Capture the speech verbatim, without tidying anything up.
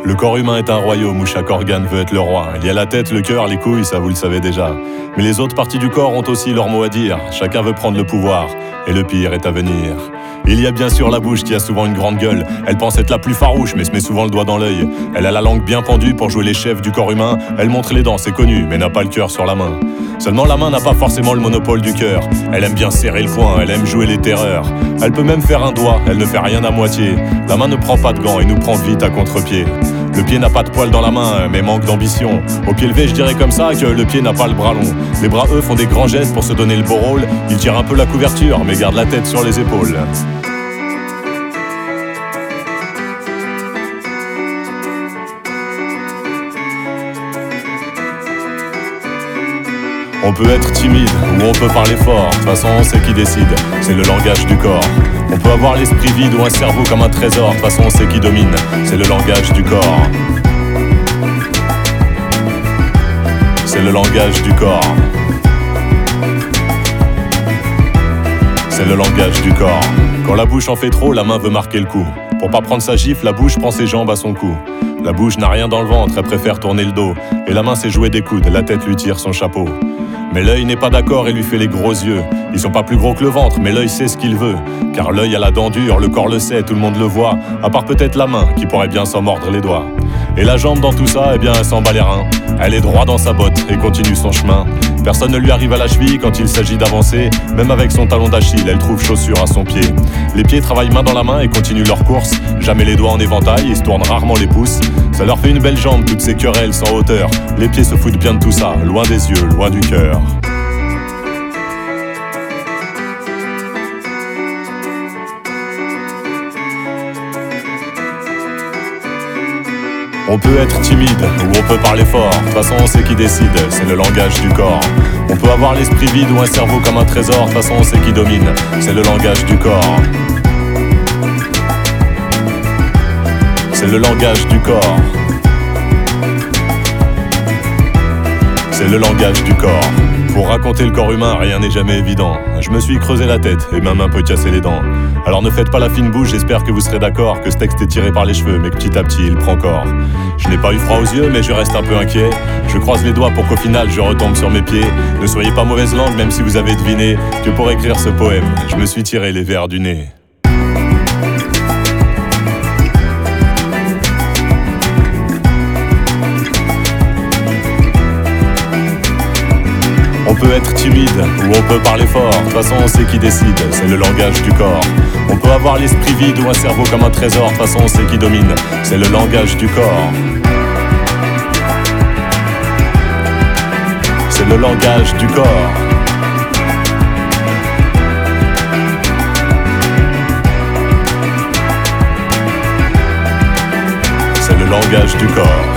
Le corps humain est un royaume où chaque organe veut être le roi. Il y a la tête, le cœur, les couilles, ça vous le savez déjà. Mais les autres parties du corps ont aussi leur mot à dire. Chacun veut prendre le pouvoir, et le pire est à venir. Il y a bien sûr la bouche qui a souvent une grande gueule. Elle pense être la plus farouche mais se met souvent le doigt dans l'œil. Elle a la langue bien pendue pour jouer les chefs du corps humain. Elle montre les dents, c'est connu, mais n'a pas le cœur sur la main. Seulement la main n'a pas forcément le monopole du cœur. Elle aime bien serrer le poing, elle aime jouer les terreurs. Elle peut même faire un doigt, elle ne fait rien à moitié. La main ne prend pas de gants et nous prend vite à contre-pied. Le pied n'a pas de poils dans la main, mais manque d'ambition. Au pied levé, je dirais comme ça que le pied n'a pas le bras long. Les bras, eux, font des grands gestes pour se donner le beau rôle. Ils tirent un peu la couverture, mais gardent la tête sur les épaules. On peut être timide ou on peut parler fort. De toute façon, on sait qui décide, c'est le langage du corps. On peut avoir l'esprit vide ou un cerveau comme un trésor. De toute façon, on sait qui domine, c'est le langage du corps. C'est le langage du corps. C'est le langage du corps. Quand la bouche en fait trop, la main veut marquer le coup. Pour pas prendre sa gifle, la bouche prend ses jambes à son cou. La bouche n'a rien dans le ventre, elle préfère tourner le dos. Et la main sait jouer des coudes, la tête lui tire son chapeau. Mais l'œil n'est pas d'accord et lui fait les gros yeux. Ils sont pas plus gros que le ventre, mais l'œil sait ce qu'il veut. Car l'œil a la dent dure, le corps le sait, tout le monde le voit. À part peut-être la main, qui pourrait bien s'en mordre les doigts. Et la jambe dans tout ça, eh bien elle s'en bat les reins. Elle est droit dans sa botte et continue son chemin. Personne ne lui arrive à la cheville quand il s'agit d'avancer. Même avec son talon d'Achille, elle trouve chaussure à son pied. Les pieds travaillent main dans la main et continuent leur course. Jamais les doigts en éventail, ils se tournent rarement les pouces. Ça leur fait une belle jambe, toutes ces querelles sans hauteur. Les pieds se foutent bien de tout ça, loin des yeux, loin du cœur. On peut être timide ou on peut parler fort. De toute façon, on sait qui décide, c'est le langage du corps. On peut avoir l'esprit vide ou un cerveau comme un trésor. De toute façon, on sait qui domine, c'est le langage du corps. C'est le langage du corps. C'est le langage du corps. Pour raconter le corps humain, rien n'est jamais évident. Je me suis creusé la tête et ma main peut casser les dents. Alors ne faites pas la fine bouche, j'espère que vous serez d'accord que ce texte est tiré par les cheveux, mais que petit à petit il prend corps. Je n'ai pas eu froid aux yeux, mais je reste un peu inquiet. Je croise les doigts pour qu'au final je retombe sur mes pieds. Ne soyez pas mauvaise langue, même si vous avez deviné que pour écrire ce poème, je me suis tiré les vers du nez. On peut être timide ou on peut parler fort. De toute façon, on sait qui décide, c'est le langage du corps. On peut avoir l'esprit vide ou un cerveau comme un trésor. De toute façon, on sait qui domine, c'est le langage du corps. C'est le langage du corps. C'est le langage du corps.